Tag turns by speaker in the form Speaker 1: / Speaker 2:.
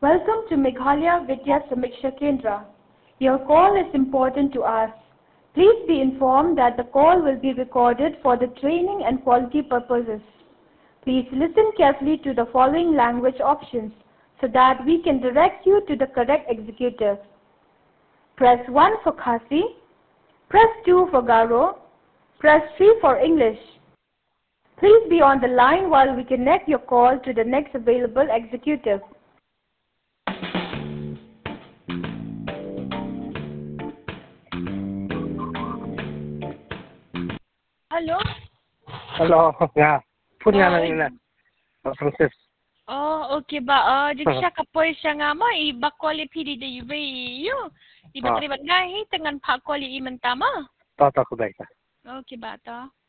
Speaker 1: Welcome to Meghalaya Vidya Samiksha Kendra. Your call is important to us. Please be informed that the call will be recorded for the training and quality purposes. Please listen carefully to the following language options so that we can direct you to the correct executive. Press 1 for Khasi, press 2 for Garo, press 3 for English. Please be on the line while we connect your call to the next available executive. Hello?
Speaker 2: Hello, nga. Pun nga lang na. Francis.
Speaker 1: Oh, okay ba? Jadi siya kapoy siya nga mo, iba kwali pili de yuve yu. Iba kribat nga hi, tengan pa kwali iman tama.
Speaker 2: Tata ko ba ita.
Speaker 1: Okay ba to?